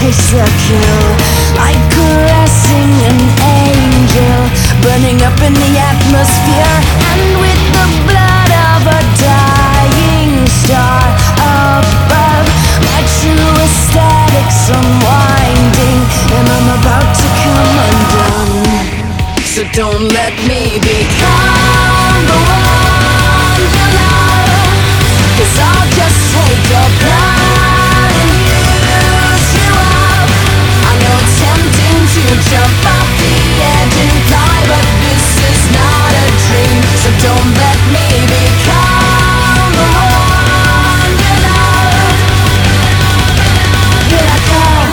takes the kill, like caressing an angel, burning up in the atmosphere, and with the blood of a dying star above, my true aesthetics unwinding, and I'm about to come undone. So don't let me become the one you love, 'cause I'll just take your blood and use you up. I know it's tempting to jump off the edge and fly, but this is not a dream. So don't let me become the one you love. Here I come.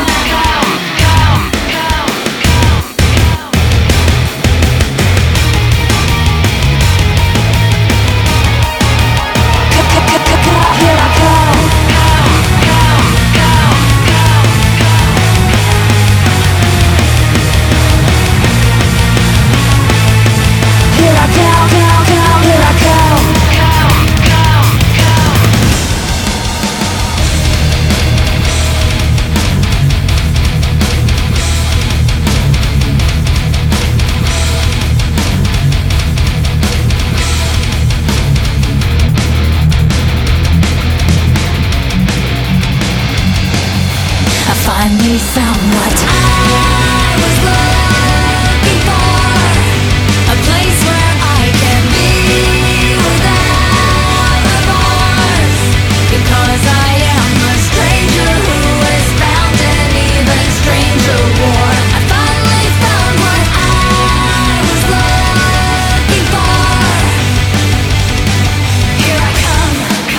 Here I come. Here I come, here I come. I finally found what I was looking for, a place where I can be without remorse, because I am a stranger who has found an even stranger war. I finally found what I was looking for. Here I come.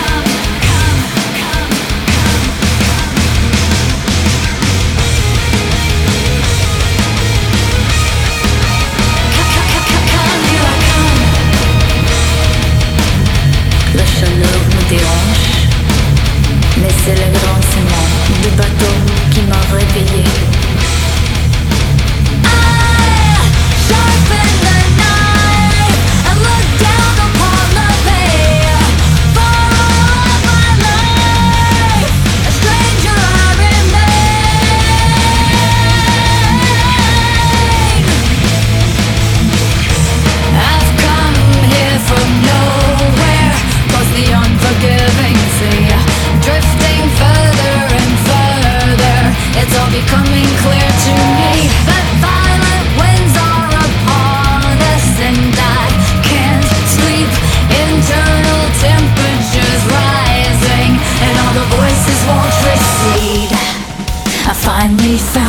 La chaleur me dérange, mais c'est le grincement du bateau qui m'a réveillé. Sharpen the knife and look down upon the bay. For all my life, a stranger I remain. I've come here from nowhere, 'cause the unforgiving sea, drifting further and further, it's all becoming clear to me that violent winds are upon us, and I can't sleep, internal temperatures rising, and all the voices won't recede. I finally found